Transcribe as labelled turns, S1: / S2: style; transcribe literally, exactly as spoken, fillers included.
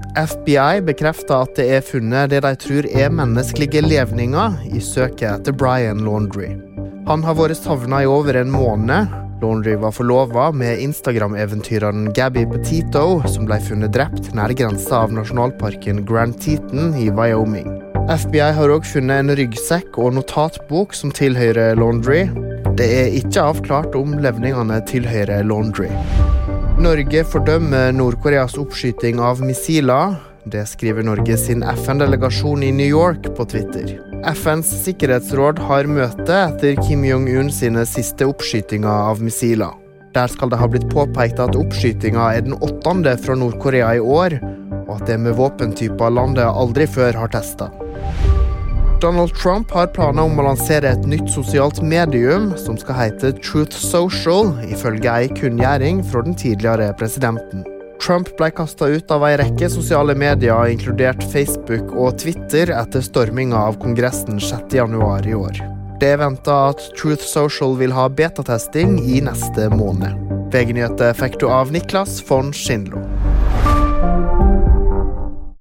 S1: F B I bekrefter at det er funnet det de tror er menneskelige levninger i søket etter Brian Laundrie. Han har vært savnet i over en måned. Laundrie var forlovet med Instagram-eventyreren Gabby Petito, som ble funnet drept nær grensa av nasjonalparken Grand Teton i Wyoming. F B I har også funnet en ryggsekk og notatbok som tilhører Laundrie. Det er ikke avklart om levningene tilhører Laundrie. Norge fordømmer Nordkoreas oppskyting av missiler. Det skriver Norge sin F N-delegasjon i New York på Twitter. F N's sikkerhetsråd har møte etter Kim Jong-un sine siste oppskytinger av missiler. Der skal det ha blitt påpekt at oppskytingen er den åttende fra Nordkorea i år, og at det med våpentyper landet aldri før har testet. Donald Trump har planer om å lansere et nytt sosialt medium som skal hete Truth Social, ifølge ei kunngjøring fra den tidligere presidenten. Trump ble kastet ut av ei rekke sosiale medier, inkludert Facebook og Twitter, etter stormingen av kongressen sjette januar i år. Det er ventet at Truth Social vil ha betatesting i neste måned. V G-nyheter fikk du av Niklas von Schindler.